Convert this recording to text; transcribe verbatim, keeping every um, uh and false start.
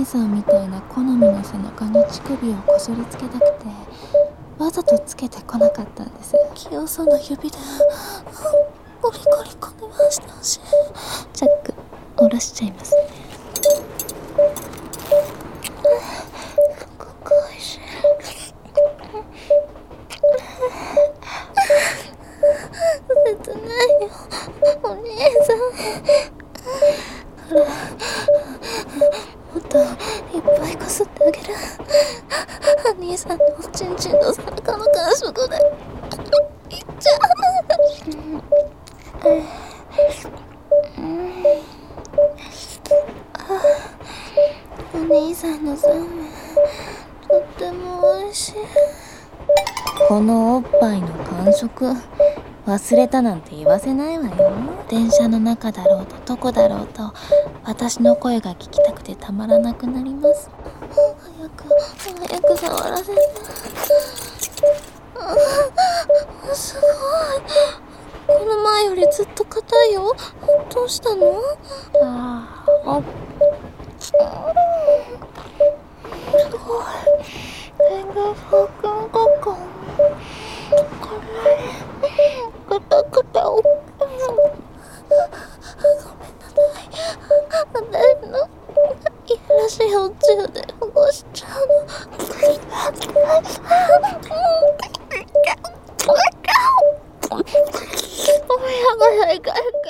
兄さんみたいな好みの背中に乳首をこすりつけたくてわざとつけてこなかったんです。 清その指でゴリゴリこね回してほしい。 チャック下ろしちゃいますね。 すごくおいしい。切ないよお兄さん。ほらもっといっぱいこすってあげる。お兄さんのおちんちんの背中の感触でいっちゃう。お兄さんのそうめんとっても美味しい。 このおっぱいの感触忘れたなんて言わせないわよ。 電車の中だろうとどこだろうと私の声が聞きたくてたまらなくなります。早く早く触らせて。あ、すごい。この前よりずっと硬いよ。どうしたの？ ああ、 すごい。手がふくんこここれくたくたおっぱい。ごめんなさい。私のいやらしいおつゆで保護しちゃうの。おやばいかいかい。